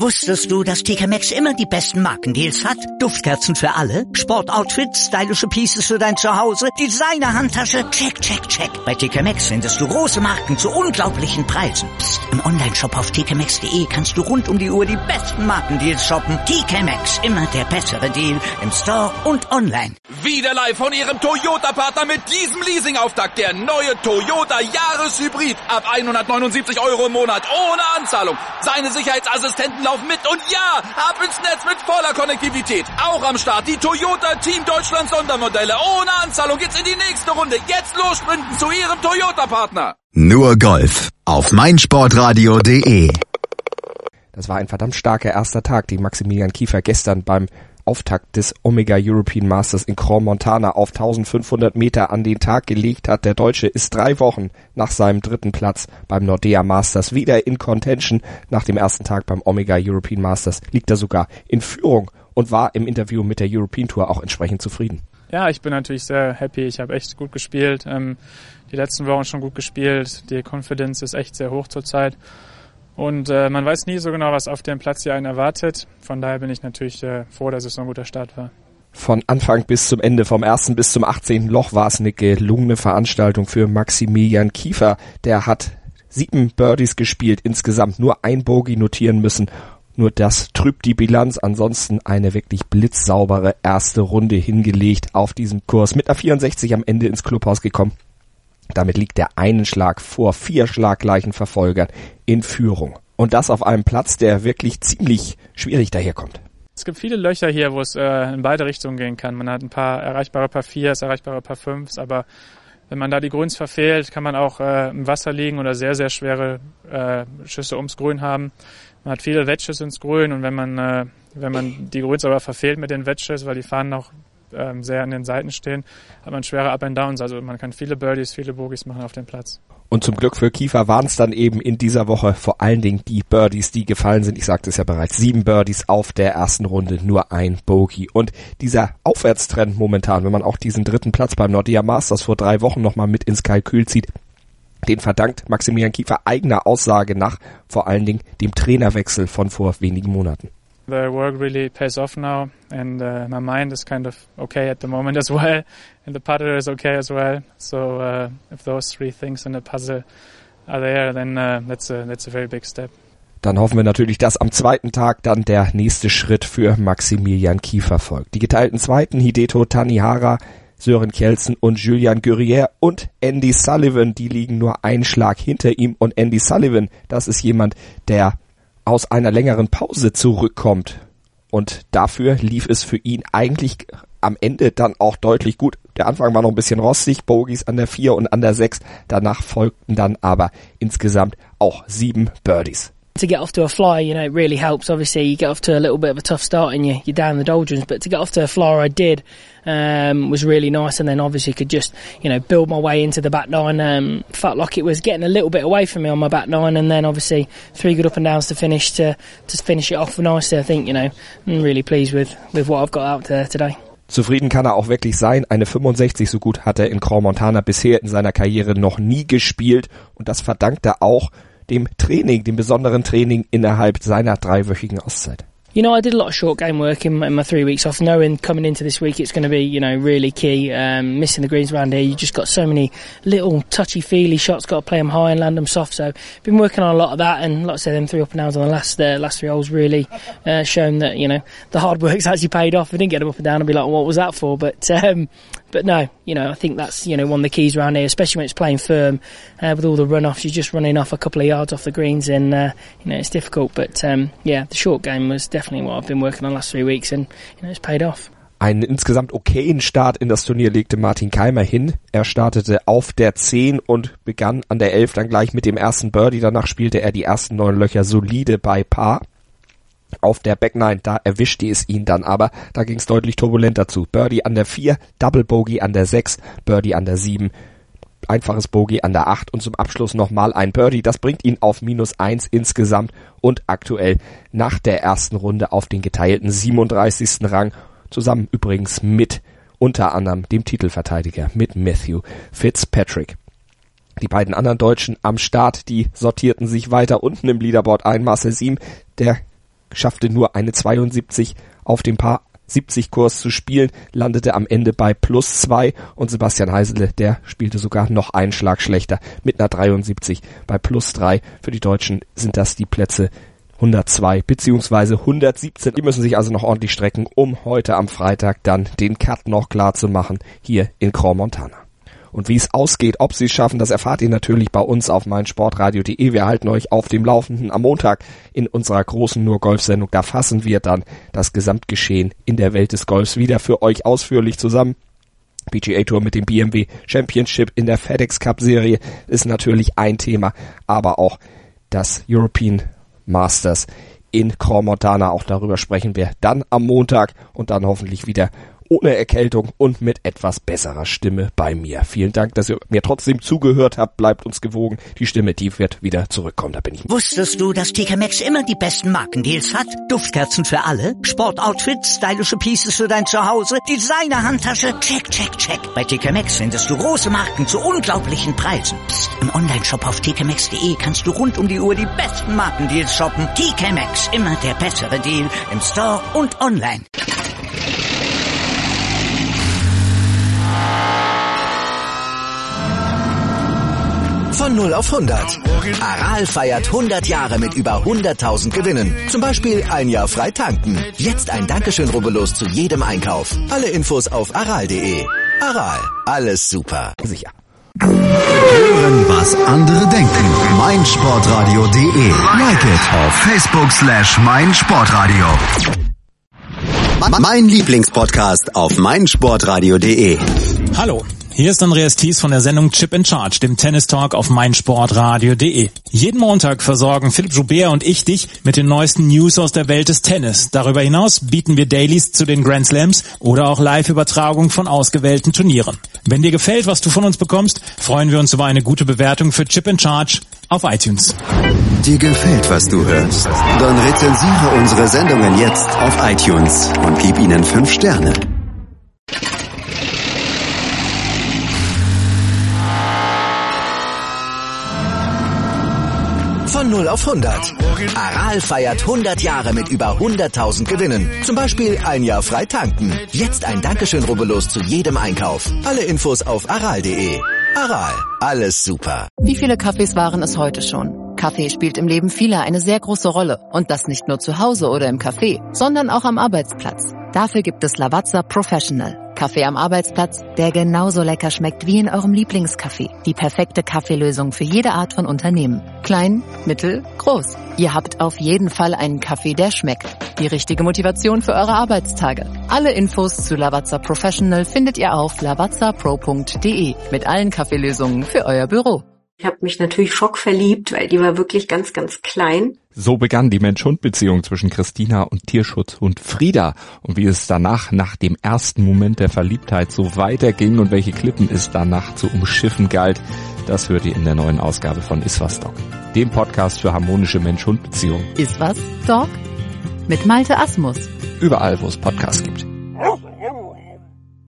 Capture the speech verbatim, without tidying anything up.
Wusstest du, dass T K Maxx immer die besten Markendeals hat? Duftkerzen für alle, Sportoutfits, stylische Pieces für dein Zuhause, Designer-Handtasche, check, check, check. Bei T K Maxx findest du große Marken zu unglaublichen Preisen. Psst. Im Onlineshop auf t k maxx punkt de kannst du rund um die Uhr die besten Markendeals shoppen. T K Maxx, immer der bessere Deal im Store und online. Wieder live von Ihrem Toyota-Partner mit diesem Leasing-Auftakt. Der neue Toyota Jahreshybrid. Ab hundertneunundsiebzig Euro im Monat ohne Anzahlung. Seine Sicherheitsassistenten laufen mit und ja, ab ins Netz mit voller Konnektivität. Auch am Start die Toyota Team Deutschland Sondermodelle. Ohne Anzahlung geht's in die nächste Runde. Jetzt los sprinten zu Ihrem Toyota-Partner. Nur Golf auf meinsportradio punkt de. Das war ein verdammt starker erster Tag, den Maximilian Kiefer gestern beim Auftakt des Omega European Masters in Crans-Montana auf eintausendfünfhundert Meter an den Tag gelegt hat. Der Deutsche ist drei Wochen nach seinem dritten Platz beim Nordea Masters wieder in Contention. Nach dem ersten Tag beim Omega European Masters liegt er sogar in Führung und war im Interview mit der European Tour auch entsprechend zufrieden. Ja, ich bin natürlich sehr happy. Ich habe echt gut gespielt. Ähm, die letzten Wochen schon gut gespielt. Die Confidence ist echt sehr hoch zurzeit. Und äh, man weiß nie so genau, was auf dem Platz hier einen erwartet. Von daher bin ich natürlich äh, froh, dass es so ein guter Start war. Von Anfang bis zum Ende, vom ersten bis zum achtzehnten Loch war es eine gelungene Veranstaltung für Maximilian Kiefer. Der hat sieben Birdies gespielt, insgesamt nur ein Bogey notieren müssen. Nur das trübt die Bilanz. Ansonsten eine wirklich blitzsaubere erste Runde hingelegt auf diesem Kurs. Mit einer vierundsechzig am Ende ins Clubhaus gekommen. Damit liegt er einen Schlag vor vier schlaggleichen Verfolgern in Führung. Und das auf einem Platz, der wirklich ziemlich schwierig daherkommt. Es gibt viele Löcher hier, wo es äh, in beide Richtungen gehen kann. Man hat ein paar erreichbare Par Viers, erreichbare Par Fünfs, aber wenn man da die Grüns verfehlt, kann man auch äh, im Wasser liegen oder sehr, sehr schwere äh, Schüsse ums Grün haben. Man hat viele Wedges ins Grün und wenn man äh, wenn man die Grüns aber verfehlt mit den Wedges, weil die Fahnen noch ähm, sehr an den Seiten stehen, hat man schwere Up and Downs. Also man kann viele Birdies, viele Bogies machen auf dem Platz. Und zum Glück für Kiefer waren es dann eben in dieser Woche vor allen Dingen die Birdies, die gefallen sind. Ich sagte es ja bereits, sieben Birdies auf der ersten Runde, nur ein Bogey. Und dieser Aufwärtstrend momentan, wenn man auch diesen dritten Platz beim Nordea Masters vor drei Wochen nochmal mit ins Kalkül zieht, den verdankt Maximilian Kiefer eigener Aussage nach vor allen Dingen dem Trainerwechsel von vor wenigen Monaten. The work really pays off now and uh, my mind is kind of okay at the moment as well and the putter is okay as well. So uh, if those three things in the puzzle are there, then uh, that's a, that's a very big step. Dann hoffen wir natürlich, dass am zweiten Tag dann der nächste Schritt für Maximilian Kiefer folgt. Die geteilten Zweiten, Hideto Tanihara, Sören Kjeldsen und Julian Guerrier und Andy Sullivan, die liegen nur einen Schlag hinter ihm. Und Andy Sullivan, das ist jemand, der aus einer längeren Pause zurückkommt. Und dafür lief es für ihn eigentlich am Ende dann auch deutlich gut. Der Anfang war noch ein bisschen rostig, Bogies an der vier und an der sechs. Danach folgten dann aber insgesamt auch sieben Birdies. To get off to a flyer, you know, it really helps. Obviously, you get off to a little bit of a tough start and you, you're down the doldrums, but to get off to a flyer I did um, was really nice, and then obviously could just, you know, build my way into the back nine. Um, felt like it was getting a little bit away from me on my back nine, and then obviously three good up and downs to finish to to finish it off nicely. I think, you know, I'm really pleased with, with what I've got out there today. Zufrieden kann er auch wirklich sein. Eine fünfundsechzig, so gut hat er in Crans-Montana bisher in seiner Karriere noch nie gespielt, und das verdankt er auch dem Training, dem besonderen Training innerhalb seiner dreiwöchigen Auszeit. You know, I did a lot of short game work in, in my three weeks off, knowing coming into this week it's going to be, you know, really key. Um, missing the greens around here, you just got so many little touchy-feely shots, got to play them high and land them soft. So, been working on a lot of that, and like I said, them three up and downs on the last uh, last three holes really uh, shown that, you know, the hard work's actually paid off. I didn't get them up and down and be like, well, what was that for? But um, but no, you know, I think that's, you know, one of the keys around here, especially when it's playing firm uh, with all the runoffs. You're just running off a couple of yards off the greens, and uh, you know, it's difficult. But um, yeah, the short game was definitely what I've been working on the last three weeks, and you know, it's paid off. Einen insgesamt okayen Start in das Turnier legte Martin Keimer hin. Er startete auf der zehn und begann an der elf dann gleich mit dem ersten Birdie. Danach spielte er die ersten neun Löcher solide bei Par. Auf der Back nine, da erwischte es ihn dann aber, da ging es deutlich turbulenter zu. Birdie an der vier, Double Bogey an der sechs, Birdie an der sieben, einfaches Bogey an der acht und zum Abschluss nochmal ein Birdie. Das bringt ihn auf minus eins insgesamt und aktuell nach der ersten Runde auf den geteilten siebenunddreißigsten Rang, zusammen übrigens mit unter anderem dem Titelverteidiger, mit Matthew Fitzpatrick. Die beiden anderen Deutschen am Start, die sortierten sich weiter unten im Leaderboard ein. Marcel Siem, der schaffte nur eine zweiundsiebzig auf dem Paar siebzig Kurs zu spielen, landete am Ende bei plus zwei und Sebastian Heisele, der spielte sogar noch einen Schlag schlechter mit einer dreiundsiebzig bei plus drei. Für die Deutschen sind das die Plätze hundertzwei beziehungsweise hundertsiebzehn. Die müssen sich also noch ordentlich strecken, um heute am Freitag dann den Cut noch klar zu machen hier in Crans-Montana. Und wie es ausgeht, ob sie es schaffen, das erfahrt ihr natürlich bei uns auf meinsportradio punkt de. Wir halten euch auf dem Laufenden am Montag in unserer großen Nur-Golf-Sendung. Da fassen wir dann das Gesamtgeschehen in der Welt des Golfs wieder für euch ausführlich zusammen. P G A Tour mit dem B M W Championship in der FedEx Cup Serie ist natürlich ein Thema, aber auch das European Masters in Crans-Montana. Auch darüber sprechen wir dann am Montag und dann hoffentlich wieder ohne Erkältung und mit etwas besserer Stimme bei mir. Vielen Dank, dass ihr mir trotzdem zugehört habt. Bleibt uns gewogen. Die Stimme, die wird wieder zurückkommen. Da bin ich. Wusstest du, dass T K Maxx immer die besten Markendeals hat? Duftkerzen für alle, Sportoutfits, stylische Pieces für dein Zuhause, Designer-Handtasche, check, check, check. Bei T K Maxx findest du große Marken zu unglaublichen Preisen. Psst. Im Onlineshop auf t k maxx punkt de kannst du rund um die Uhr die besten Markendeals shoppen. T K Maxx, immer der bessere Deal im Store und online. Von null auf hundert. Aral feiert hundert Jahre mit über hunderttausend Gewinnen. Zum Beispiel ein Jahr frei tanken. Jetzt ein Dankeschön, rubbellos zu jedem Einkauf. Alle Infos auf aral punkt de. Aral, alles super. Sicher. Hören, was andere denken. meinsportradio punkt de. Like it auf Facebook slash meinsportradio. Mein Lieblingspodcast auf meinsportradio punkt de. Hallo. Hier ist Andreas Thies von der Sendung Chip in Charge, dem Tennis-Talk auf meinsportradio punkt de. Jeden Montag versorgen Philipp Joubert und ich dich mit den neuesten News aus der Welt des Tennis. Darüber hinaus bieten wir Dailies zu den Grand Slams oder auch Live-Übertragungen von ausgewählten Turnieren. Wenn dir gefällt, was du von uns bekommst, freuen wir uns über eine gute Bewertung für Chip in Charge auf iTunes. Dir gefällt, was du hörst? Dann rezensiere unsere Sendungen jetzt auf iTunes und gib ihnen fünf Sterne. Von null auf hundert. Aral feiert hundert Jahre mit über hunderttausend Gewinnen. Zum Beispiel ein Jahr frei tanken. Jetzt ein Dankeschön, rubbellos zu jedem Einkauf. Alle Infos auf aral punkt de. Aral, alles super. Wie viele Kaffees waren es heute schon? Kaffee spielt im Leben vieler eine sehr große Rolle. Und das nicht nur zu Hause oder im Café, sondern auch am Arbeitsplatz. Dafür gibt es Lavazza Professional. Kaffee am Arbeitsplatz, der genauso lecker schmeckt wie in eurem Lieblingscafé. Die perfekte Kaffeelösung für jede Art von Unternehmen. Klein, mittel, groß. Ihr habt auf jeden Fall einen Kaffee, der schmeckt. Die richtige Motivation für eure Arbeitstage. Alle Infos zu Lavazza Professional findet ihr auf lavazza pro punkt de mit allen Kaffeelösungen für euer Büro. Ich habe mich natürlich schockverliebt, weil die war wirklich ganz, ganz klein. So begann die Mensch-Hund-Beziehung zwischen Christina und Tierschutzhund Frieda. Und wie es danach, nach dem ersten Moment der Verliebtheit, so weiterging und welche Klippen es danach zu umschiffen galt, das hört ihr in der neuen Ausgabe von Iswas Dog, dem Podcast für harmonische Mensch-Hund-Beziehungen. Iswas Dog? Mit Malte Asmus. Überall, wo es Podcasts gibt.